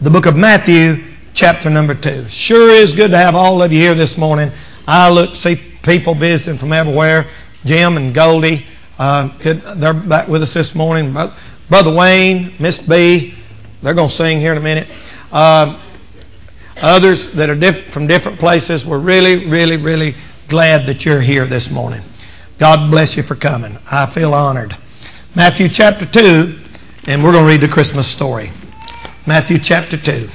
the book of Matthew, chapter number 2. Sure is good to have all of you here this morning. I see people visiting from everywhere. Jim and Goldie, they're back with us this morning. Brother Wayne, Miss B, they're going to sing here in a minute. Others that are from different places, we're really, really, really glad that you're here this morning. God bless you for coming. I feel honored. Matthew chapter 2, and we're going to read the Christmas story. Matthew chapter 2.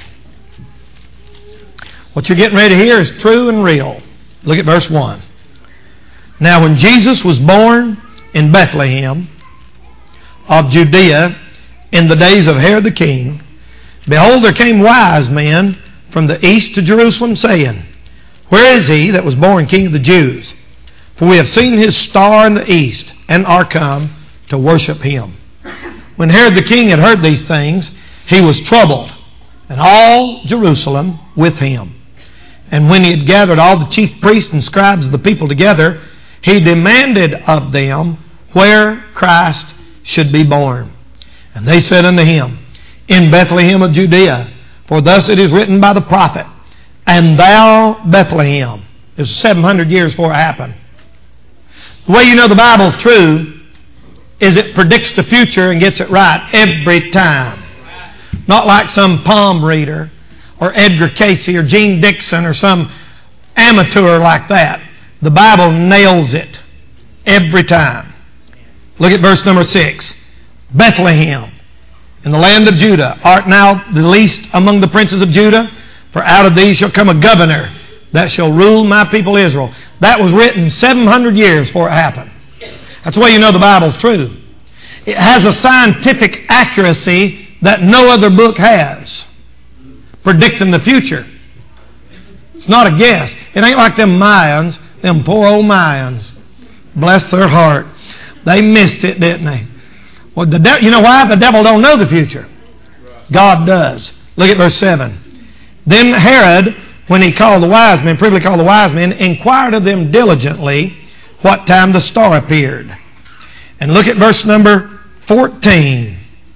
What you're getting ready to hear is true and real. Look at verse 1. Now when Jesus was born in Bethlehem of Judea in the days of Herod the king, behold, there came wise men from the east to Jerusalem, saying, Where is he that was born King of the Jews? For we have seen his star in the east, and are come to worship him. When Herod the king had heard these things, he was troubled, and all Jerusalem with him. And when he had gathered all the chief priests and scribes of the people together, he demanded of them where Christ should be born. And they said unto him, In Bethlehem of Judea, for thus it is written by the prophet, And thou, Bethlehem. It was 700 years before it happened. The way you know the Bible's true is it predicts the future and gets it right every time. Not like some palm reader or Edgar Casey or Gene Dixon or some amateur like that. The Bible nails it every time. Look at verse number 6. Bethlehem, in the land of Judah, art now the least among the princes of Judah, for out of thee shall come a governor that shall rule my people Israel. That was written 700 years before it happened. That's the way you know the Bible's true. It has a scientific accuracy that no other book has, predicting the future. It's not a guess. It ain't like them Mayans, them poor old Mayans. Bless their heart. They missed it, didn't they? Well, you know why? The devil don't know the future. God does. Look at verse 7. Then Herod, when he called the wise men, privily called the wise men, inquired of them diligently what time the star appeared. And look at verse number 14.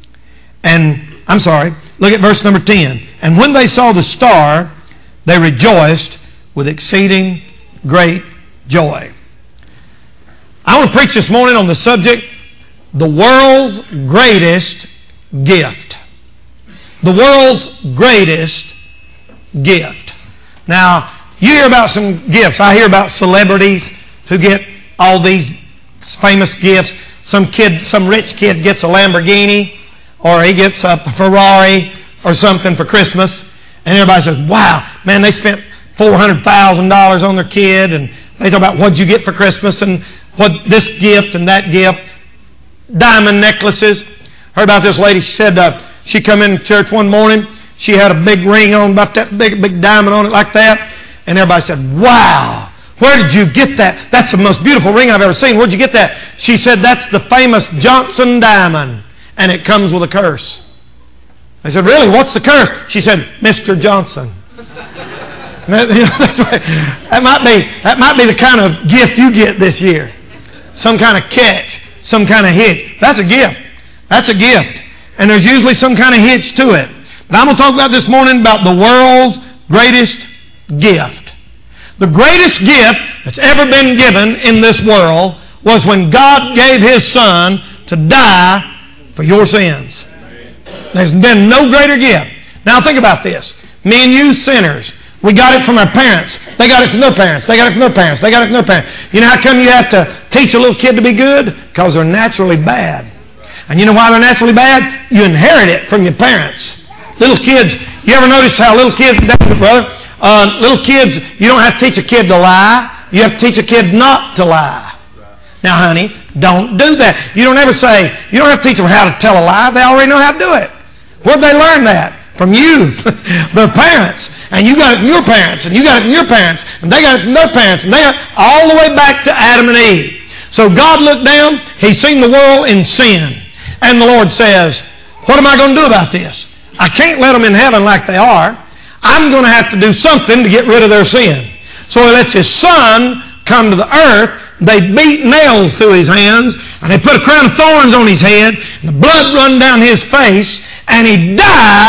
Look at verse number 10. And when they saw the star, they rejoiced with exceeding great joy. I want to preach this morning on the subject, the world's greatest gift. The world's greatest gift. Now, you hear about some gifts. I hear about celebrities who get all these famous gifts. Some rich kid gets a Lamborghini, or he gets a Ferrari or something for Christmas, and everybody says, wow, man, they spent $400,000 on their kid, and they talk about what'd you get for Christmas, and what this gift and that gift. Diamond necklaces. Heard about this lady. She said she come in church one morning. She had a big ring on, about that big diamond on it like that, and everybody said, wow, where did you get that? That's the most beautiful ring I've ever seen. Where'd you get that? She said, that's the famous Johnson diamond, and it comes with a curse. I said, really? What's the curse? She said, Mr. Johnson. That might be the kind of gift you get this year. Some kind of catch, some kind of hitch. That's a gift. That's a gift. And there's usually some kind of hitch to it. But I'm going to talk about this morning about the world's greatest gift. The greatest gift that's ever been given in this world was when God gave His Son to die for your sins. There's been no greater gift. Now think about this. Me and you sinners, we got it from our parents. They got it from their parents. They got it from their parents. They got it from their parents. You know how come you have to teach a little kid to be good? Because they're naturally bad. And you know why they're naturally bad? You inherit it from your parents. Little kids, you ever notice how little kids, little kids, you don't have to teach a kid to lie. You have to teach a kid not to lie. Now, honey, don't do that. You don't ever say, you don't have to teach them how to tell a lie. They already know how to do it. Where'd they learn that? From you, their parents. And you got it from your parents, and you got it from your parents, and they got it from their parents, and they got it all the way back to Adam and Eve. So God looked down, He's seen the world in sin. And the Lord says, what am I going to do about this? I can't let them in heaven like they are. I'm going to have to do something to get rid of their sin. So He lets His Son come to the earth. They beat nails through His hands, and they put a crown of thorns on His head, and the blood run down His face, and He died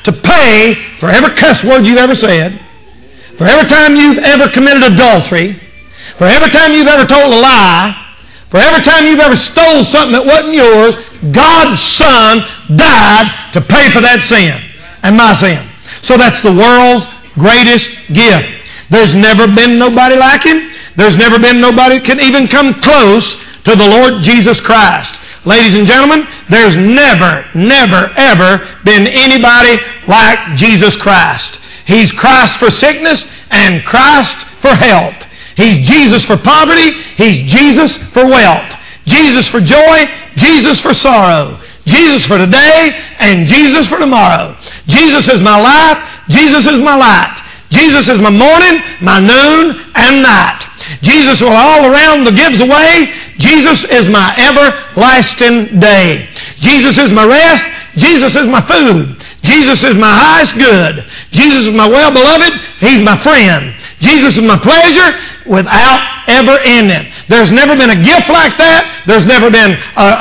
to pay for every cuss word you've ever said, for every time you've ever committed adultery, for every time you've ever told a lie, for every time you've ever stole something that wasn't yours. God's Son died to pay for that sin and my sin. So that's the world's greatest gift. There's never been nobody like Him. There's never been nobody that can even come close to the Lord Jesus Christ. Ladies and gentlemen, there's never, ever been anybody like Jesus Christ. He's Christ for sickness and Christ for health. He's Jesus for poverty. He's Jesus for wealth. Jesus for joy. Jesus for sorrow. Jesus for today and Jesus for tomorrow. Jesus is my life. Jesus is my light. Jesus is my morning, my noon, and night. Jesus will all around the gives away. Jesus is my everlasting day. Jesus is my rest. Jesus is my food. Jesus is my highest good. Jesus is my well-beloved. He's my friend. Jesus is my pleasure without ever ending. There's never been a gift like that. There's never been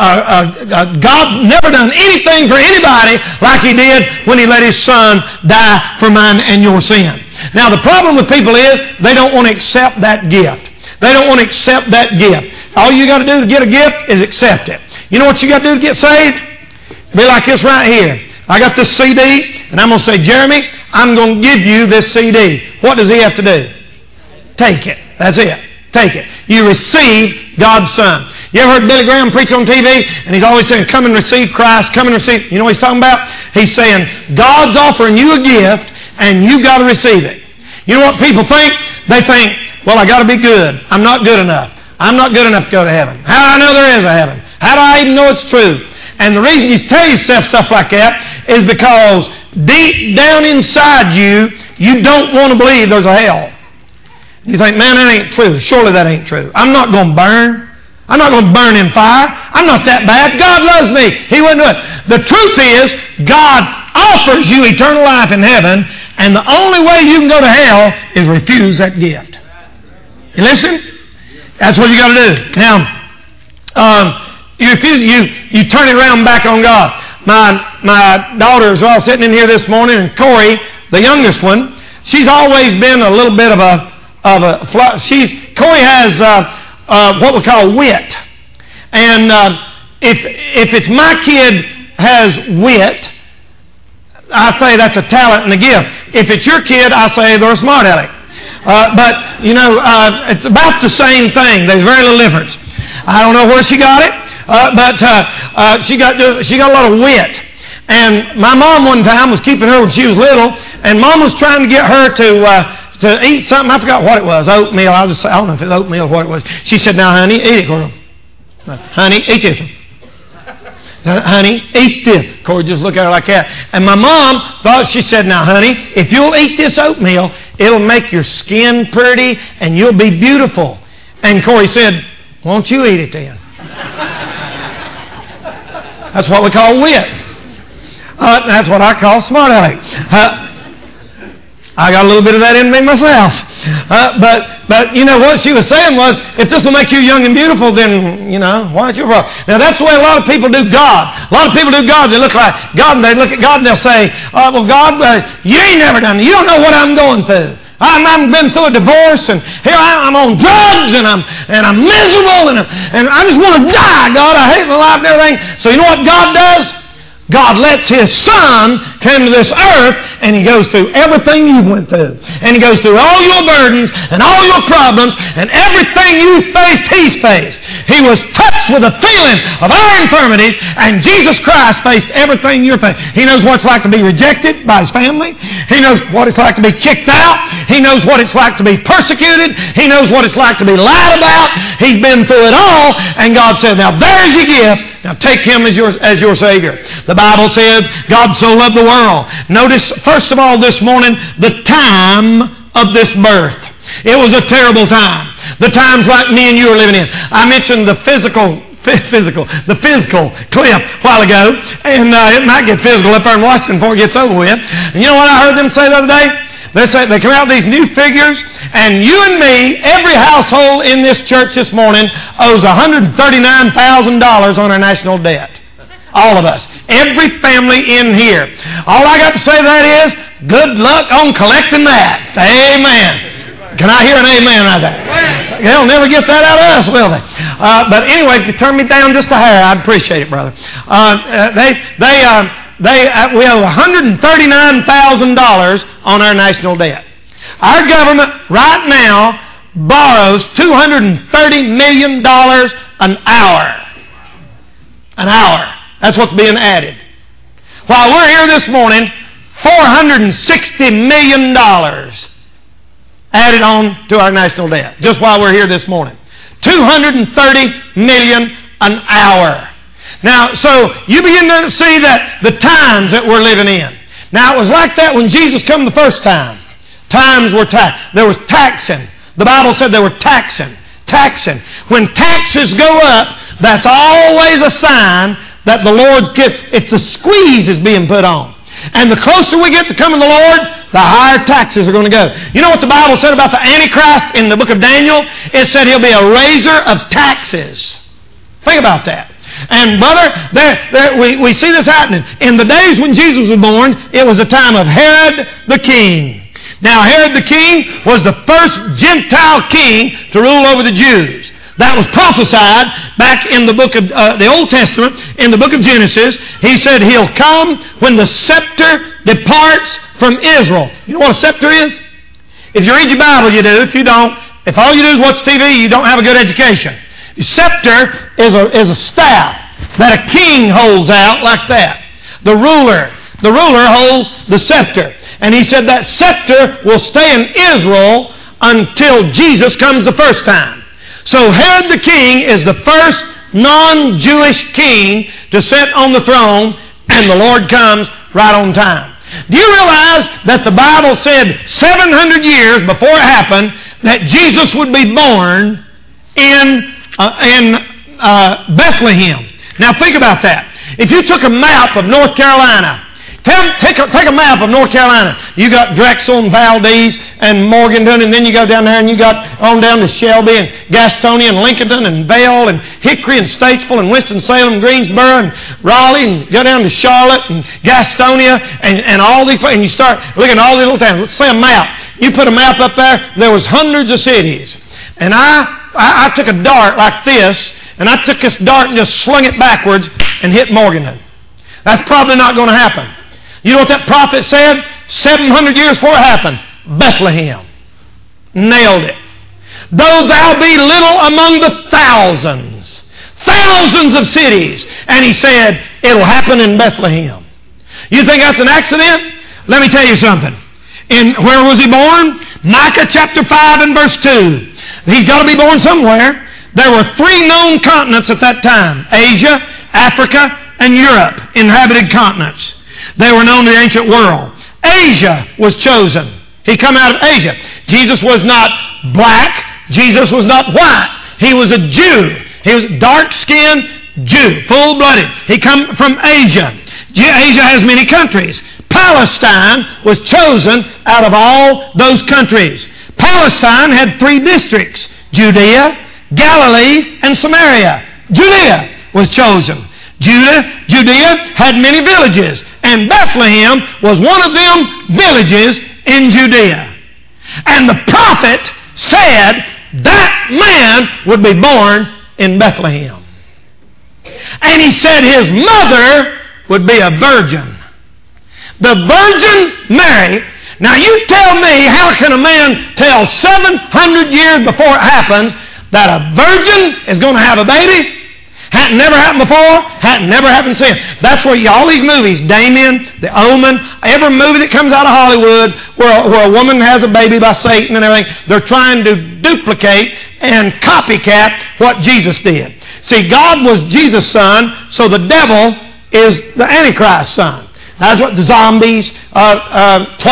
God never done anything for anybody like He did when He let His Son die for mine and your sin. Now the problem with people is they don't want to accept that gift. They don't want to accept that gift. All you got to do to get a gift is accept it. You know what you got to do to get saved? Be like this right here. I got this CD, and I'm going to say, Jeremy, I'm going to give you this CD. What does he have to do? Take it. That's it. Take it. You receive God's Son. You ever heard Billy Graham preach on TV? And he's always saying, come and receive Christ. Come and receive. You know what he's talking about? He's saying, God's offering you a gift, and you've got to receive it. You know what people think? They think, well, I got to be good. I'm not good enough. I'm not good enough to go to heaven. How do I know there is a heaven? How do I even know it's true? And the reason you tell yourself stuff like that is because deep down inside you, you don't want to believe there's a hell. You think, man, that ain't true. Surely that ain't true. I'm not going to burn. I'm not going to burn in fire. I'm not that bad. God loves me. He wouldn't do it. The truth is, God offers you eternal life in heaven, and the only way you can go to hell is refuse that gift. You listen? That's what you got to do. Now, you turn it around back on God. My daughters are all sitting in here this morning, and Corey, the youngest one, she's always been a little bit of a Corey has what we call wit, and if it's my kid has wit, I say that's a talent and a gift. If it's your kid, I say they're a smart aleck. But you know, it's about the same thing. There's very little difference. I don't know where she got it, but she got a lot of wit. And my mom one time was keeping her when she was little, and Mom was trying to get her to eat something. I forgot what it was. Oatmeal. I don't know if it's oatmeal or what it was. She said, "Now, honey, eat it, Corey. Honey, eat this." Honey, eat this. Corey just looked at her like that. And my mom thought, she said, "Now, honey, if you'll eat this oatmeal, it'll make your skin pretty and you'll be beautiful." And Corey said, "Won't you eat it then?" That's what we call wit. That's what I call smart aleck. I got a little bit of that in me myself. But you know what she was saying was, if this will make you young and beautiful, then, you know, why don't you? Now that's the way a lot of people do God. A lot of people do God. They look like God, and they look at God and they'll say, well, God, you ain't never done it. You don't know what I'm going through. I've been through a divorce, and here I'm on drugs, and I'm miserable, and I just want to die, God. I hate my life and everything. So you know what God does? God lets His Son come to this earth, and He goes through everything you went through. And He goes through all your burdens and all your problems, and everything you faced, He's faced. He was touched with a feeling of our infirmities, and Jesus Christ faced everything you're facing. He knows what it's like to be rejected by His family. He knows what it's like to be kicked out. He knows what it's like to be persecuted. He knows what it's like to be lied about. He's been through it all, and God said, now there's your gift. Now take Him as your Savior. The Bible says God so loved the world. Notice, first of all, this morning, the time of this birth. It was a terrible time. The times like me and you are living in. I mentioned the physical clip a while ago, and it might get physical up there in Washington before it gets over with. And you know what I heard them say the other day? They say they come out with these new figures, and you and me, every household in this church this morning owes $139,000 on our national debt. All of us. Every family in here. All I got to say to that is, good luck on collecting that. Amen. Can I hear an amen right there? They'll never get that out of us, will they? But anyway, if you turn me down just a hair, I'd appreciate it, brother. We owe $139,000 on our national debt. Our government right now borrows $230 million an hour. An hour. That's what's being added. While we're here this morning, $460 million added on to our national debt. Just while we're here this morning. $230 million an hour. Now, so you begin to see that the times that we're living in. Now, it was like that when Jesus came the first time. Times were there was taxing. The Bible said they were taxing. When taxes go up, that's always a sign that the Lord it's a squeeze is being put on. And the closer we get to coming to the Lord, the higher taxes are going to go. You know what the Bible said about the Antichrist in the book of Daniel? It said he'll be a raiser of taxes. Think about that. And brother, we see this happening. In the days when Jesus was born, it was the time of Herod the king. Now, Herod the king was the first Gentile king to rule over the Jews. That was prophesied back in the book of the Old Testament, in the book of Genesis. He said he'll come when the scepter departs from Israel. You know what a scepter is? If you read your Bible, you do. If you don't, if all you do is watch TV, you don't have a good education. A scepter is a staff that a king holds out like that. The ruler holds the scepter. And he said that scepter will stay in Israel until Jesus comes the first time. So Herod the king is the first non-Jewish king to sit on the throne, and the Lord comes right on time. Do you realize that the Bible said 700 years before it happened that Jesus would be born in Bethlehem? Now think about that. If you took a map of North Carolina, take a map of North Carolina. You got Drexel and Valdez and Morganton, and then you go down there and you got on down to Shelby and Gastonia and Lincoln and Vail and Hickory and Statesville and Winston-Salem, Greensboro and Raleigh, and go down to Charlotte and Gastonia and all these, and you start looking at all these little towns. Let's say a map. You put a map up there was hundreds of cities. And I took a dart like this, and I took this dart and just slung it backwards and hit Morganton. That's probably not going to happen. You know what that prophet said? 700 years before it happened. Bethlehem. Nailed it. Though thou be little among the thousands of cities. And he said, it'll happen in Bethlehem. You think that's an accident? Let me tell you something. Where was he born? Micah chapter 5 and verse 2. He's got to be born somewhere. There were 3 known continents at that time. Asia, Africa, and Europe. Inhabited continents. They were known in the ancient world. Asia was chosen. He come out of Asia. Jesus was not black. Jesus was not white. He was a Jew. He was dark-skinned Jew, full-blooded. He come from Asia. Asia has many countries. Palestine was chosen out of all those countries. Palestine had 3 districts: Judea, Galilee, and Samaria. Judea was chosen. Judea had many villages, and Bethlehem was one of them villages in Judea. And the prophet said that man would be born in Bethlehem. And he said his mother would be a virgin. The Virgin Mary. Now you tell me, how can a man tell 700 years before it happens that a virgin is going to have a baby? Hadn't never happened before, hadn't never happened since. That's where all these movies, Damien, The Omen, every movie that comes out of Hollywood where a woman has a baby by Satan and everything, they're trying to duplicate and copycat what Jesus did. See, God was Jesus' son, so the devil is the Antichrist's son. That's what the zombies,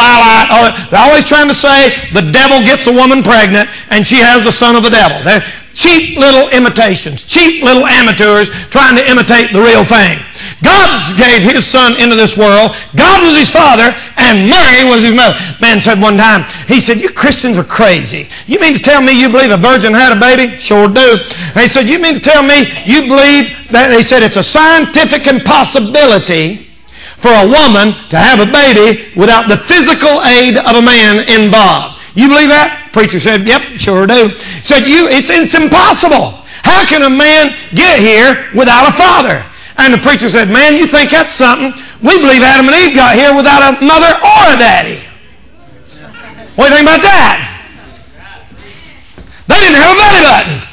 Twilight, they're always trying to say the devil gets a woman pregnant and she has the son of the devil. cheap little imitations, cheap little amateurs trying to imitate the real thing. God gave His Son into this world. God was His father, and Mary was His mother. Man said one time, he said, "You Christians are crazy. You mean to tell me you believe a virgin had a baby?" Sure do. And he said, "You mean to tell me you believe that," they said, "it's a scientific impossibility for a woman to have a baby without the physical aid of a man involved. You believe that?" Preacher said, "Yep, sure do." He said, it's impossible. How can a man get here without a father?" And the preacher said, "Man, you think that's something? We believe Adam and Eve got here without a mother or a daddy." What do you think about that? They didn't have a belly button.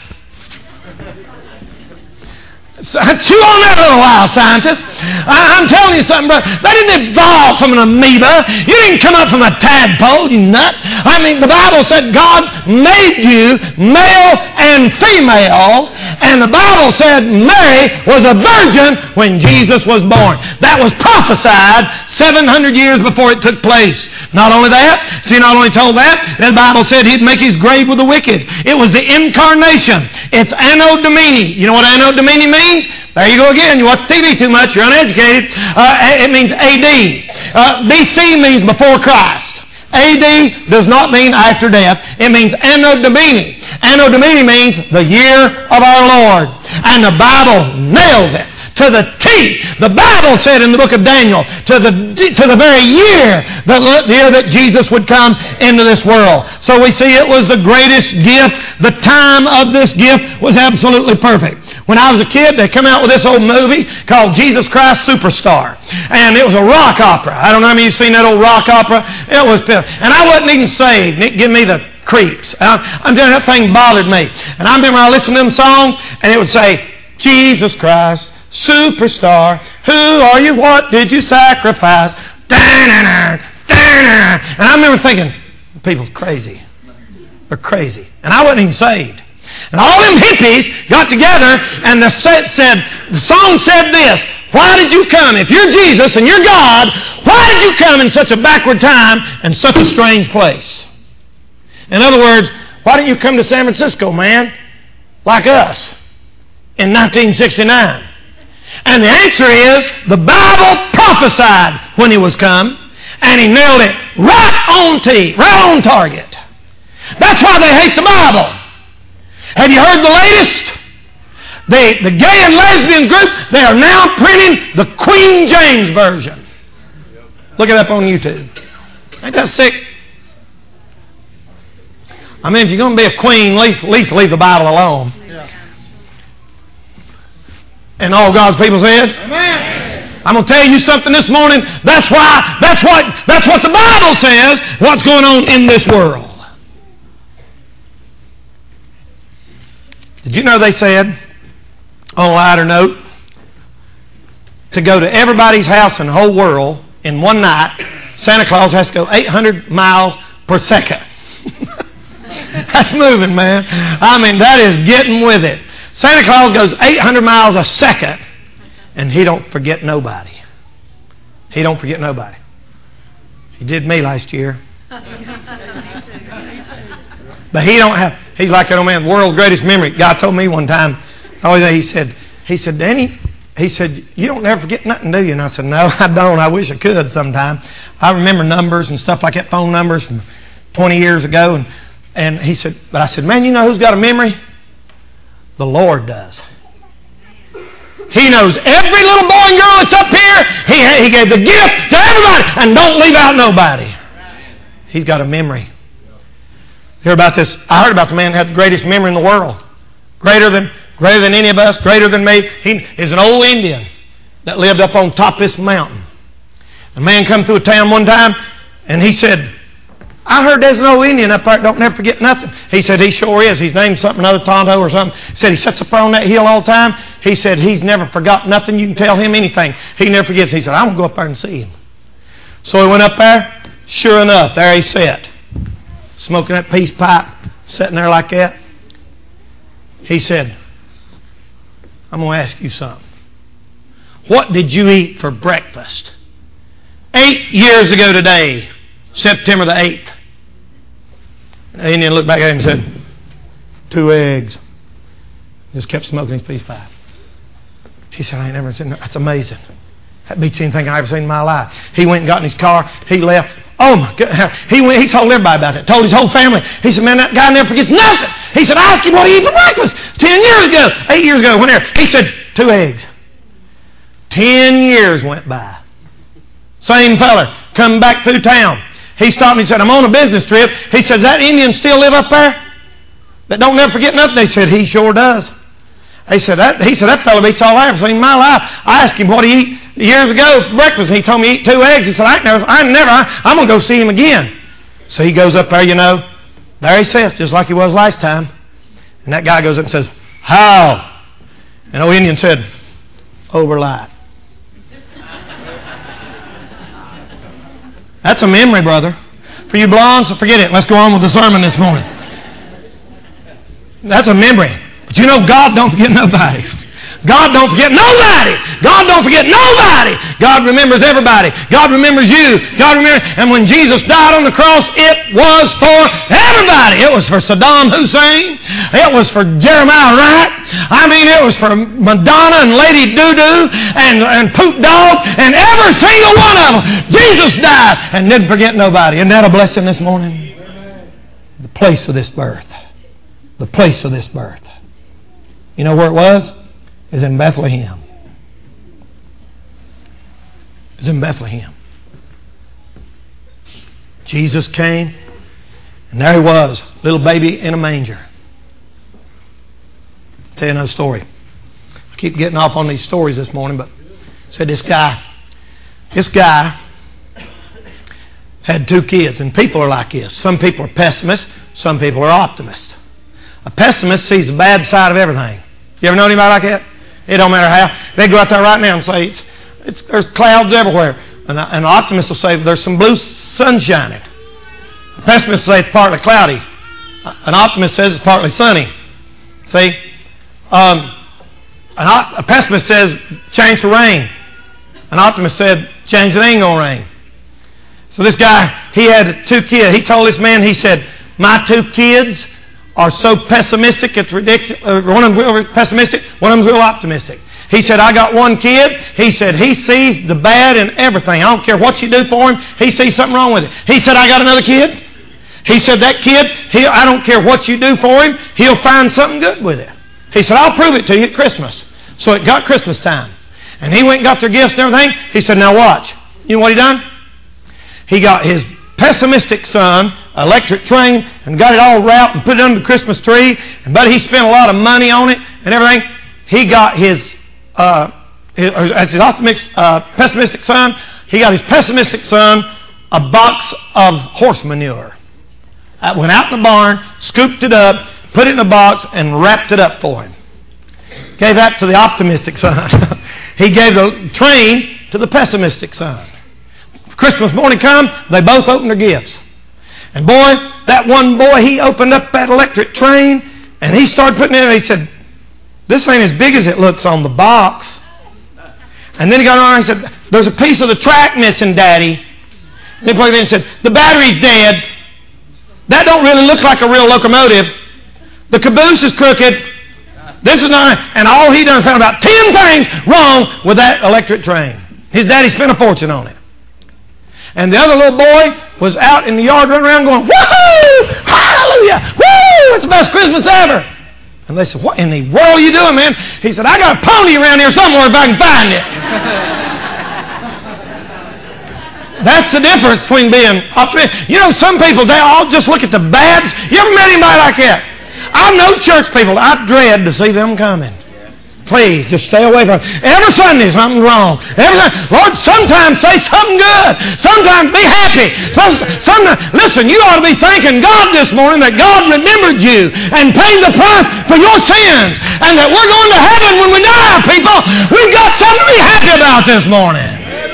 So, chew on that a little while, scientists. I'm telling you something, brother. They didn't evolve from an amoeba. You didn't come up from a tadpole, you nut. I mean, the Bible said God made you male and female, and the Bible said Mary was a virgin when Jesus was born. That was prophesied 700 years before it took place. Not only that, see, not only told that, the Bible said He'd make His grave with the wicked. It was the incarnation. It's Anno Domini. You know what Anno Domini means? There you go again. You watch TV too much. You're uneducated. It means A.D. B.C. means before Christ. A.D. does not mean after death. It means Anno Domini. Anno Domini means the year of our Lord. And the Bible nails it to the T. The Bible said in the book of Daniel, to the very year, the year that Jesus would come into this world. So we see it was the greatest gift. The time of this gift was absolutely perfect. When I was a kid, they come out with this old movie called Jesus Christ Superstar. And it was a rock opera. I don't know how many of you seen that old rock opera. It was, and I wasn't even saved. It gave me the creeps. I'm telling you, that thing bothered me. And I remember I listened to them songs, and it would say, "Jesus Christ Superstar, who are you? What did you sacrifice?" And I remember thinking, people's crazy. They're crazy. And I wasn't even saved. And all them hippies got together, and the song said this: "Why did you come? If you're Jesus and you're God, why did you come in such a backward time and such a strange place?" In other words, why didn't you come to San Francisco, man, like us, in 1969? And the answer is, the Bible prophesied when He was come, and He nailed it right on target. That's why they hate the Bible. Have you heard the latest? The gay and lesbian group, they are now printing the Queen James Version. Look it up on YouTube. Ain't that sick? I mean, if you're going to be a queen, at least leave the Bible alone. And all God's people said, "Amen." I'm going to tell you something this morning. That's what the Bible says, what's going on in this world. Did you know they said, on a lighter note, to go to everybody's house in the whole world in one night, Santa Claus has to go 800 miles per second. That's moving, man. I mean, that is getting with it. Santa Claus goes 800 miles a second, and he don't forget nobody. He don't forget nobody. He did me last year. But he's like that old man, world's greatest memory. God told me one time, he said, "Danny," he said, "you don't ever forget nothing, do you?" And I said, "No, I don't. I wish I could sometime. I remember numbers and stuff like that, phone numbers from 20 years ago." And he said, but I said, "Man, you know who's got a memory? The Lord does. He knows every little boy and girl that's up here. He gave the gift to everybody, and don't leave out nobody. He's got a memory." Hear about this? I heard about the man who had the greatest memory in the world. Greater than any of us, greater than me. He is an old Indian that lived up on top of this mountain. A man come through a town one time, and he said, "I heard there's an old Indian up there that don't never forget nothing." He said, "He sure is. He's named something, another Tonto or something." He said, "He sits up on that hill all the time." He said, "He's never forgot nothing. You can tell him anything. He never forgets." He said, "I'm going to go up there and see him." So he went up there. Sure enough, there he sat, smoking that peace pipe, sitting there like that. He said, "I'm going to ask you something. What did you eat for breakfast 8 years ago today, September the 8th? The Indian looked back at him and said, 2 eggs. Just kept smoking his peace pipe. He said, I ain't never seen that. That's amazing. That beats anything I've ever seen in my life. He went and got in his car. He left. Oh my God. He told everybody about it. Told his whole family. He said, man, that guy never forgets nothing. He said, I asked him what he ate for breakfast 10 years ago, 8 years ago, whenever. He said, 2 eggs. 10 years went by. Same fella come back through town. He stopped me and said, I'm on a business trip. He said, does that Indian still live up there? That don't never forget nothing? They said, he sure does. He said, that fella beats all I ever seen in my life. I asked him what he ate years ago for breakfast. He told me he ate 2 eggs. He said, I'm going to go see him again. So he goes up there, there he sits, just like he was last time. And that guy goes up and says, how? And old Indian said, overlight. That's a memory, brother. For you blondes, forget it. Let's go on with the sermon this morning. That's a memory. But you know, God don't forget nobody. God don't forget nobody. God don't forget nobody. God remembers everybody. God remembers you. And when Jesus died on the cross, it was for everybody. It was for Saddam Hussein. It was for Jeremiah Wright. It was for Madonna and Lady Doo-Doo and Poop Dog and every single one of them. Jesus died and didn't forget nobody. Isn't that a blessing this morning? The place of this birth. The place of this birth. You know where it was? It was in Bethlehem. It was in Bethlehem. Jesus came, and there he was, little baby in a manger. I'll tell you another story. I keep getting off on these stories this morning, but said this guy had 2 kids, and people are like this. Some people are pessimists, some people are optimists. A pessimist sees the bad side of everything. You ever know anybody like that? It don't matter how. They go out there right now and say, there's clouds everywhere. And an optimist will say, there's some blue sun shining. A pessimist will say it's partly cloudy. An optimist says it's partly sunny. See? A pessimist says, change the rain. An optimist said, change it ain't gonna rain. So this guy, he had 2 kids. He told this man, he said, my 2 kids are so pessimistic, it's ridiculous. One of them's real pessimistic, one of them's real optimistic. He said, I got 1 kid. He said, he sees the bad in everything. I don't care what you do for him. He sees something wrong with it. He said, I got another kid. He said, that kid, I don't care what you do for him. He'll find something good with it. He said, I'll prove it to you at Christmas. So it got Christmas time. And he went and got their gifts and everything. He said, now watch. You know what he done? He got his pessimistic son electric train and got it all wrapped and put it under the Christmas tree. But he spent a lot of money on it and everything. He got his pessimistic son, he got his pessimistic son a box of horse manure. I went out in the barn, scooped it up, put it in a box, and wrapped it up for him. Gave that to the optimistic son. He gave the train to the pessimistic son. Christmas morning come, they both opened their gifts. And boy, that one boy, he opened up that electric train, and he started putting it in, and he said, this ain't as big as it looks on the box. And then he got on and said, there's a piece of the track missing, Daddy. And he plugged it in and said, the battery's dead. That don't really look like a real locomotive. The caboose is crooked. This is not, and all he done found about 10 things wrong with that electric train. His daddy spent a fortune on it. And the other little boy was out in the yard running around going, woohoo! Hallelujah! Woo! It's the best Christmas ever. And they said, what in the world are you doing, man? He said, I got a pony around here somewhere if I can find it. That's the difference between being optimistic. You know, some people, they all just look at the bads. You ever met anybody like that? I know church people. I dread to see them coming. Please, just stay away from it. Every Sunday, something's wrong. Lord, sometimes say something good. Sometimes be happy. Sometimes, listen, you ought to be thanking God this morning that God remembered you and paid the price for your sins. And that we're going to heaven when we die, people. We've got something to be happy about this morning.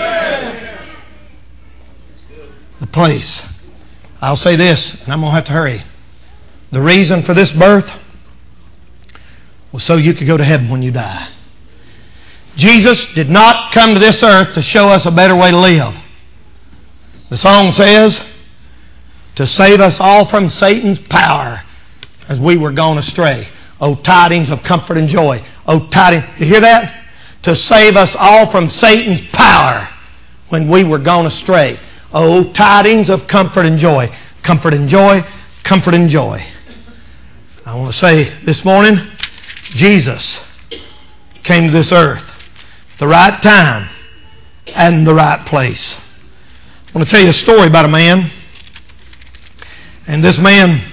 The place. I'll say this, and I'm going to have to hurry. The reason for this birth was so you could go to heaven when you die. Jesus did not come to this earth to show us a better way to live. The song says, to save us all from Satan's power as we were gone astray. Oh, tidings of comfort and joy. Oh, tidings. You hear that? To save us all from Satan's power when we were gone astray. Oh, tidings of comfort and joy. Comfort and joy. Comfort and joy. I want to say this morning, Jesus came to this earth at the right time and the right place. I want to tell you a story about a man. And this man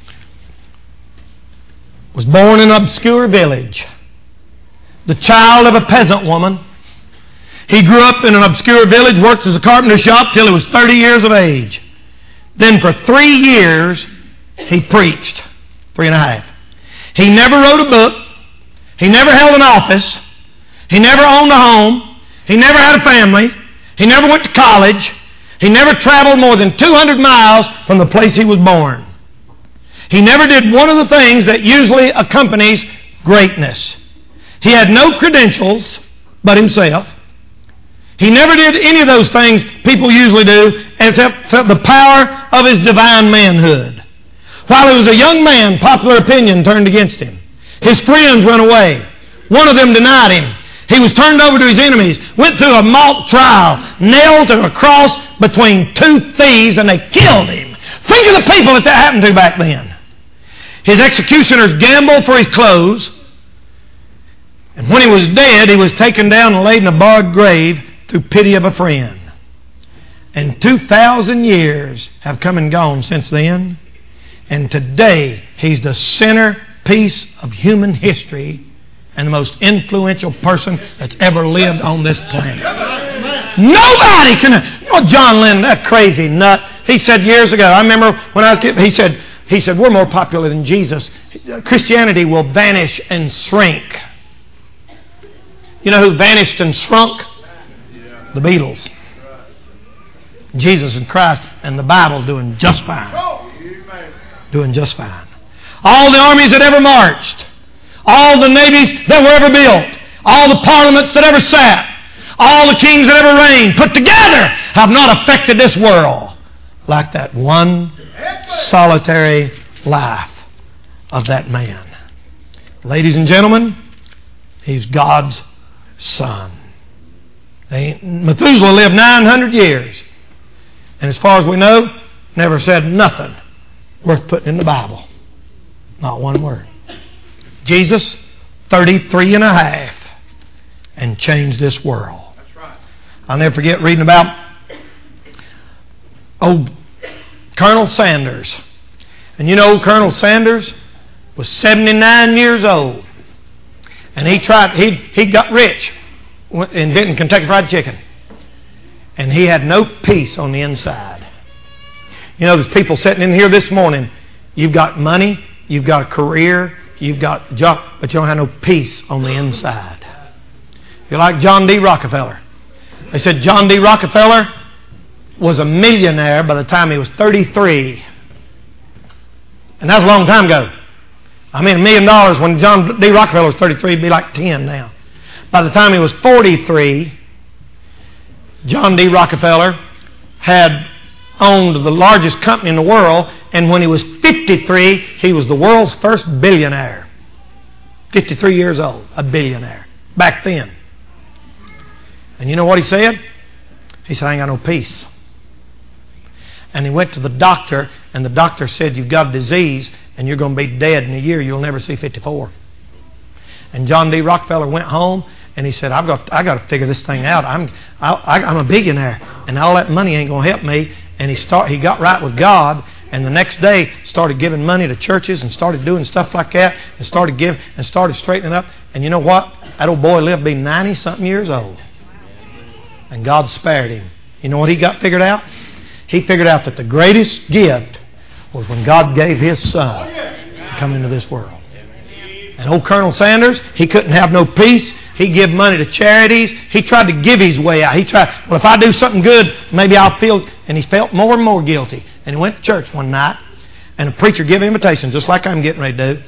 was born in an obscure village, the child of a peasant woman. He grew up in an obscure village, worked as a carpenter shop till he was 30 years of age. Then for 3 years, he preached. 3.5. He never wrote a book. He never held an office. He never owned a home. He never had a family. He never went to college. He never traveled more than 200 miles from the place he was born. He never did one of the things that usually accompanies greatness. He had no credentials but himself. He never did any of those things people usually do except the power of his divine manhood. While he was a young man, popular opinion turned against him. His friends went away. One of them denied him. He was turned over to his enemies, went through a mock trial, nailed to a cross between 2 thieves, and they killed him. Think of the people that happened to back then. His executioners gambled for his clothes, and when he was dead, he was taken down and laid in a borrowed grave through pity of a friend. And 2,000 years have come and gone since then, and today he's the centerpiece of human history and the most influential person that's ever lived on this planet. Nobody can... Oh, John Lennon, that crazy nut. He said years ago, I remember when I was kid, he said, we're more popular than Jesus. Christianity will vanish and shrink. You know who vanished and shrunk? The Beatles. Jesus and Christ and the Bible doing just fine. Doing just fine. All the armies that ever marched, all the navies that were ever built, all the parliaments that ever sat, all the kings that ever reigned, put together, have not affected this world like that one solitary life of that man. Ladies and gentlemen, he's God's son. Methuselah lived 900 years. And as far as we know, never said nothing worth putting in the Bible. Not one word. Jesus, 33.5, and changed this world. That's right. I'll never forget reading about old Colonel Sanders. And you know, Colonel Sanders was 79 years old. And he got rich in Denton, Kentucky Fried Chicken. And he had no peace on the inside. You know, there's people sitting in here this morning. You've got money, you've got a career, you've got a job, but you don't have no peace on the inside. You're like John D. Rockefeller. They said John D. Rockefeller was a millionaire by the time he was 33. And that was a long time ago. I mean, $1 million when John D. Rockefeller was 33 would be like 10 now. By the time he was 43, John D. Rockefeller had owned the largest company in the world, and when he was 53, he was the world's first billionaire. 53 years old, a billionaire. Back then. And you know what he said? He said, I ain't got no peace. And he went to the doctor, and the doctor said, you've got a disease, and you're going to be dead in a year. You'll never see 54. And John D. Rockefeller went home, and he said, I got to figure this thing out. I'm a billionaire, and all that money ain't going to help me. And he got right with God, and the next day started giving money to churches and started doing stuff like that, and started straightening up. And you know what? That old boy lived to be 90-something years old. And God spared him. You know what he got figured out? He figured out that the greatest gift was when God gave His Son to come into this world. And old Colonel Sanders, he couldn't have no peace. He gave money to charities. He tried to give his way out. He tried, well, if I do something good, maybe I'll feel... And he felt more and more guilty. And he went to church one night, and a preacher gave invitations, just like I'm getting ready to do.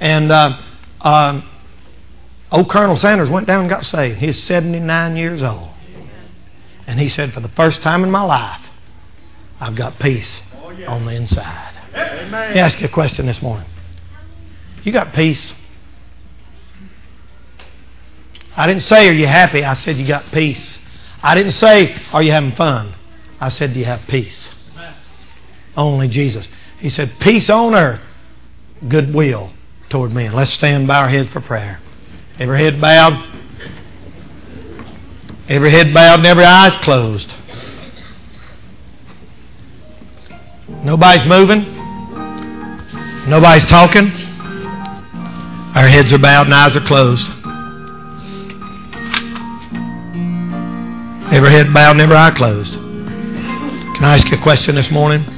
And old Colonel Sanders went down and got saved. He's 79 years old. And he said, for the first time in my life, I've got peace on the inside. Let me ask you a question this morning. You got peace I didn't say, are you happy? I said, you got peace. I didn't say, are you having fun? I said, do you have peace? Only Jesus. He said, peace on earth, goodwill toward men. Let's stand by our heads for prayer. Every head bowed. Every head bowed and every eye is closed. Nobody's moving. Nobody's talking. Our heads are bowed and eyes are closed. Every head bowed and every eye closed. Can I ask you a question this morning?